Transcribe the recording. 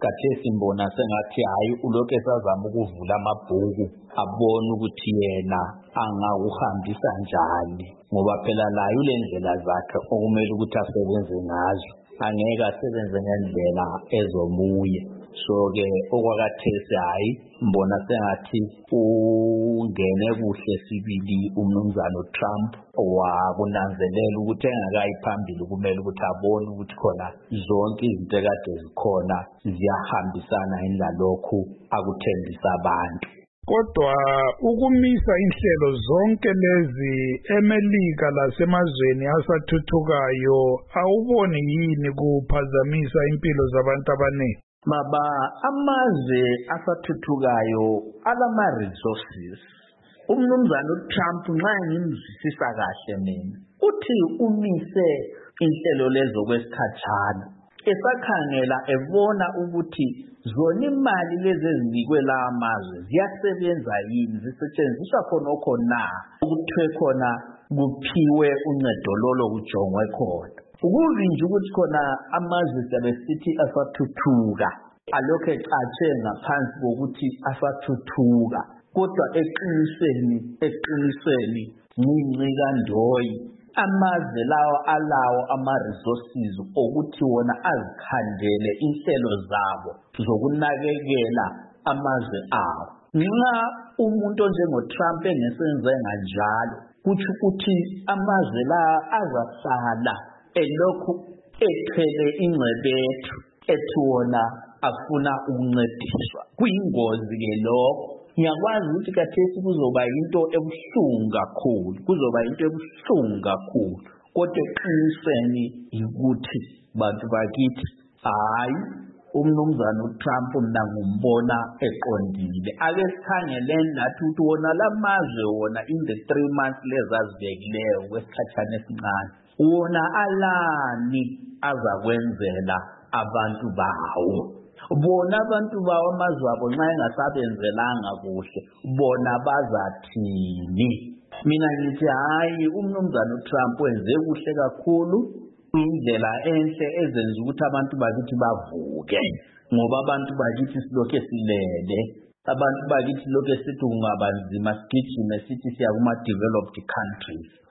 Khathesi simbona sengathi hayi ulokhu esazama ukuvula amabhuku abone ukuthi yena angawuhambisa njani, ngoba phela layo le ndlela zakhe okumele ukuthi asebenze ngazo, angeke asebenze ngendlela ezomuye. So-ke okwakathesi hayi mbona sengathi ungene kuhle sibili umnumzana uTrump wakunanzelela ukuthi engakayi phambili kumele ukuthi abone ukuthi khona zonke izinto ekade zikhona ziyahambisana nalokhu akuthembisa abantu. Kodwa ukumisa inhlelo zonke lezi eMelika lasemazweni asathuthukayo awuboni yini kuphazamisa impilo zabantu abaningi? Baba, amazwe asathuthukayo alama-resources. Umnumzana uTrump nxa ngimzwisisa kahle mina uthi umise inhlelo lezo kwesikhatshana esakhangela ebona ukuthi zona imali lezi ezinikwe lawa amazwe ziyasebenza yini, zisetshenziswa khonokho na ukuthiwe khona kuphiwe uncedo lolo kujongwe khona. Ukuvinje ukuthi khona amazwe sebesithi asathuthuka alokhu ecatshe ngaphansi kokuthi asathuthuka, kodwa eqinisweni ncinci kandoyi amazwe lawo alawo ama-resources okuthi wona azikhandele inhlelo zabo zokunakekela amazwe awo. Nxa umuntu onjengoTrump engesenze kanjalo kuthi ukuthi amazwe la azasala elokhu ethwele ingcebethu ethi wona afuna ukuncediswa. Kuyingozi-ke lokho. Ngiyakwazi ukuthi khathesi kuzoba into ebuhlungu kakhulu, kodwa eqinisweni yikuthi bantu bakithi hayi umnumzana uTrump mina ngumbona eqondile. Ake sikhangeleni nathi ukuthi wona lamazwe wona in the 3 months lezazibekileyo kwesikhatshana esincane wona alani azakwenzela abantu bawo. Bona abantu bawo amazwe abo nxa engasabenzelanga kuhle bona bazathini? Mina ngithi hayi umnumzana uTrump wenze kuhle kakhulu, indlela enhle ezenza ukuthi abantu bakithi bavuke, ngoba abantu bakithi silokhu silele, abantu bakithi lokhu sithi kungabanzima sigijime sithi siya kuma developed countries.